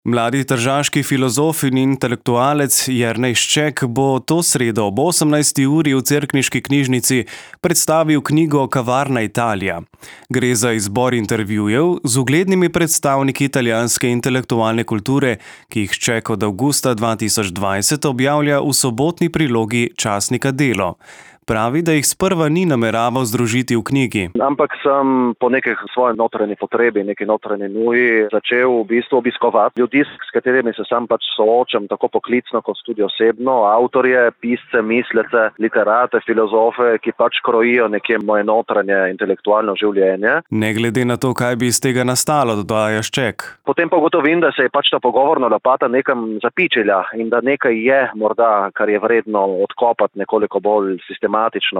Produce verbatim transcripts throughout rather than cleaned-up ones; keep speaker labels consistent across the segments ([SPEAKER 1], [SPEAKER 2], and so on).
[SPEAKER 1] Mladi tržaški filozof in intelektualec Jernej Šček bo to sredo ob osemnajsti uri v Cerkniški knjižnici predstavil knjigo Kavarna Italija. Gre za izbor intervjujev z uglednimi predstavniki italijanske intelektualne kulture, ki jih Šček od avgusta dva tisoč dvajset objavlja v sobotni prilogi časnika Delo. Pravi, da jih sprva ni nameraval združiti v knjigi.
[SPEAKER 2] Ampak sem po nekaj svoje notranje potrebi, neki notranje nuji začel v bistvu obiskovati ljudi, s katerimi se sam pač soočam, tako poklicno kot tudi osebno, avtorje, pisce, mislece, literate, filozofe, ki pač krojijo nekje moje notranje intelektualno življenje.
[SPEAKER 1] Ne glede na to, kaj bi iz tega nastalo, dodaja Šček.
[SPEAKER 2] Potem pa ugotovim, da se je pač ta pogovorna lopata nekam zapičila in da nekaj je morda, kar je vredno odkopati nekoliko bolj sistematično.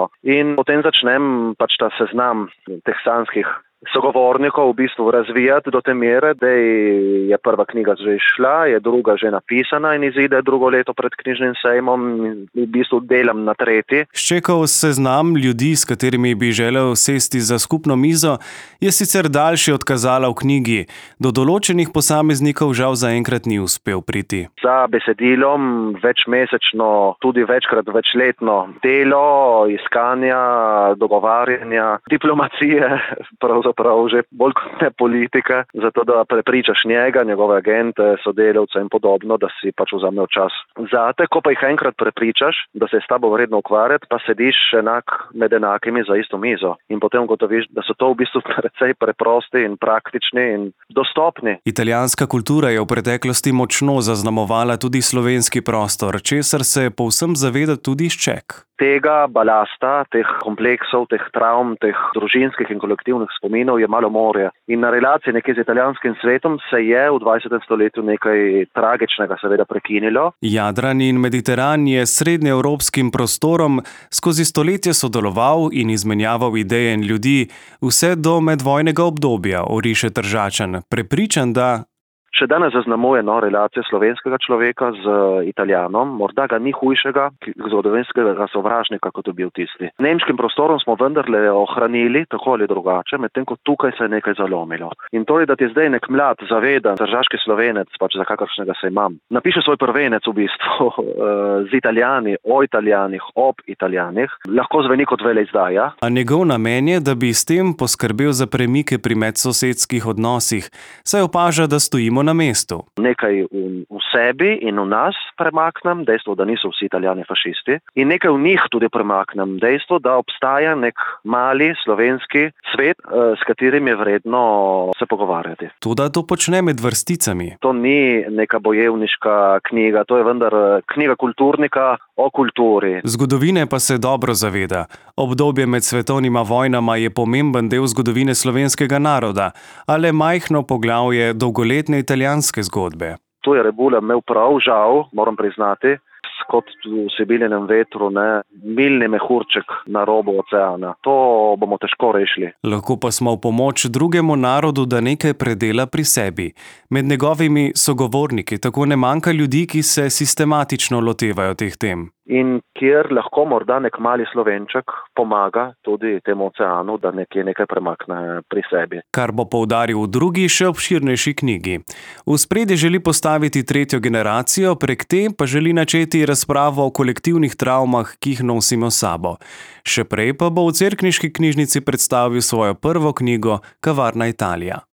[SPEAKER 2] In potem začnem pač ta seznam teh sanskih sogovornikov v bistvu razvijati do te mere, da je prva knjiga že išla, je druga že napisana in izide drugo leto pred knjižnim sejmom in v bistvu delam na tretji.
[SPEAKER 1] Ščekov seznam ljudi, s katerimi bi želel sesti za skupno mizo, je sicer daljši od kazala v knjigi. Do določenih posameznikov žal zaenkrat ni uspel priti.
[SPEAKER 2] Za besedilom večmesečno, tudi večkrat večletno delo, iskanja, dogovarjanja, diplomacije, pravzaprav prav že bolj kot ne politika, zato da prepričaš njega, njegove agente, sodelavce in podobno, da si pač vzamejo čas zate. Ko pa jih enkrat prepričaš, da se je s tabo vredno ukvarjati, pa sediš enak med enakimi za isto mizo. In potem ugotoviš, da so to v bistvu precej preprosti in praktični in dostopni.
[SPEAKER 1] Italijanska kultura je v preteklosti močno zaznamovala tudi slovenski prostor, česar se povsem zaveda tudi Šček.
[SPEAKER 2] Tega balasta, teh kompleksov, teh travm, teh družinskih in kolektivnih spominov je malo morje. In na relaciji nekje z italijanskim svetom se je v dvajsetem stoletju nekaj tragičnega seveda prekinilo.
[SPEAKER 1] Jadran in Mediteran je s srednjeevropskim prostorom skozi stoletja sodeloval in izmenjaval ideje in ljudi vse do medvojnega obdobja, oriše Tržačan, prepričan, da
[SPEAKER 2] še danes zaznamuje no, relacije slovenskega človeka z Italijanom, morda ga ni hujšega zgodovinskega sovražnika, kot je bil tisti. Nemškim prostorom smo vendarle ohranili, tako ali drugače, medtem ko tukaj se je nekaj zalomilo. In to je, da ti zdaj nek mlad, zavedan, tržaški Slovenec, pač za kakršnega se imam, napiše svoj prvenec v bistvu z Italijani, o Italijanih, ob Italijanih, lahko zveni kot veleizdaja.
[SPEAKER 1] A njegov namen je, da bi s tem poskrbel za premike pri medsosedskih odnosih, saj opaža, da stojimo na mestu.
[SPEAKER 2] Nekaj v, v sebi in v nas premaknem, dejstvo, da niso vsi Italijani fašisti, in nekaj v njih tudi premaknem, dejstvo, da obstaja nek mali slovenski svet, s katerim je vredno se pogovarjati.
[SPEAKER 1] Toda to počne med vrsticami.
[SPEAKER 2] To ni neka bojevniška knjiga, to je vendar knjiga kulturnika o kulturi.
[SPEAKER 1] Zgodovine pa se dobro zaveda. Obdobje med svetovnima vojnama je pomemben del zgodovine slovenskega naroda, a le majhno poglavje dolgoletne italijanske zgodbe.
[SPEAKER 2] Tu je Rebula imel prav, žal, moram priznati, kot v Sibilinem vetru, ne, milni mehurček na robu oceana. To bomo težko rešili.
[SPEAKER 1] Lahko pa smo v pomoč drugemu narodu, da nekaj predela pri sebi. Med njegovimi sogovorniki tako ne manjka ljudi, ki se sistematično lotevajo teh tem.
[SPEAKER 2] In kjer lahko morda nek mali Slovenček pomaga tudi temu oceanu, da nekje nekaj premakne pri sebi.
[SPEAKER 1] Kar bo poudaril v drugi, še obširnejši knjigi. V ospredje želi postaviti tretjo generacijo, prek te pa želi načeti razpravo o kolektivnih travmah, ki jih nosimo s sabo. Še prej pa bo v Cerkniški knjižnici predstavil svojo prvo knjigo Kavarna Italija.